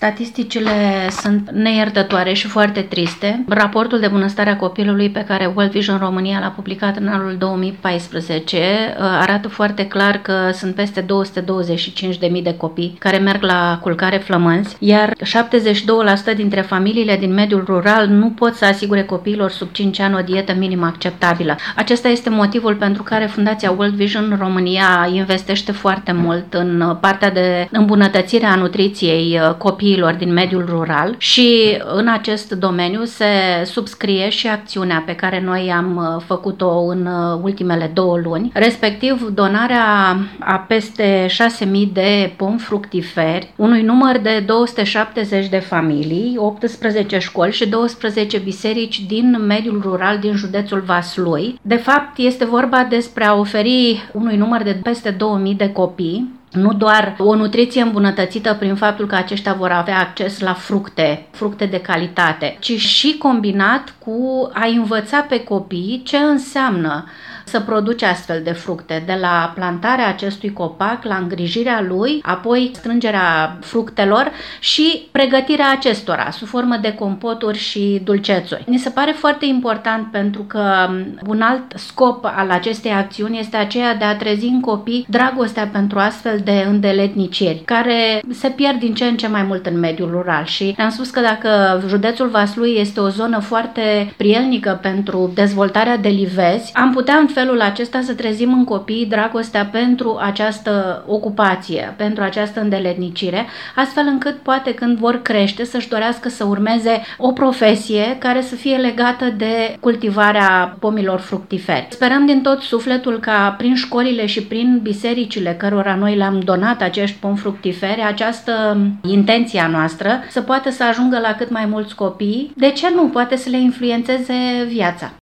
Statisticile sunt neiertătoare și foarte triste. Raportul de bunăstare a copilului pe care World Vision România l-a publicat în anul 2014 arată foarte clar că sunt peste 225.000 de copii care merg la culcare flămânzi, iar 72% dintre familiile din mediul rural nu pot să asigure copiilor sub 5 ani o dietă minimă acceptabilă. Acesta este motivul pentru care Fundația World Vision România investește foarte mult în partea de îmbunătățire a nutriției copiilor din mediul rural și în acest domeniu se subscrie și acțiunea pe care noi am făcut-o în ultimele 2 luni, respectiv donarea a peste 6.000 de pomi fructiferi, unui număr de 270 de familii, 18 școli și 12 biserici din mediul rural din județul Vaslui. De fapt, este vorba despre a oferi unui număr de peste 2.000 de copii nu doar o nutriție îmbunătățită prin faptul că aceștia vor avea acces la fructe de calitate, ci și combinat cu a învăța pe copii ce înseamnă să produci astfel de fructe, de la plantarea acestui copac, la îngrijirea lui, apoi strângerea fructelor și pregătirea acestora sub formă de compoturi și dulcețuri. Mi se pare foarte important pentru că un alt scop al acestei acțiuni este aceea de a trezi în copii dragostea pentru astfel de îndeletniciri, care se pierd din ce în ce mai mult în mediul rural și am spus că dacă județul Vaslui este o zonă foarte prielnică pentru dezvoltarea de livezi, am putea în felul acesta să trezim în copii dragostea pentru această ocupație, pentru această îndeletnicire, astfel încât poate când vor crește să-și dorească să urmeze o profesie care să fie legată de cultivarea pomilor fructiferi. Sperăm din tot sufletul ca prin școlile și prin bisericile cărora noi le-am donat acești pomi fructiferi, această intenție a noastră să poată să ajungă la cât mai mulți copii. De ce nu? Poate să le influențeze viața.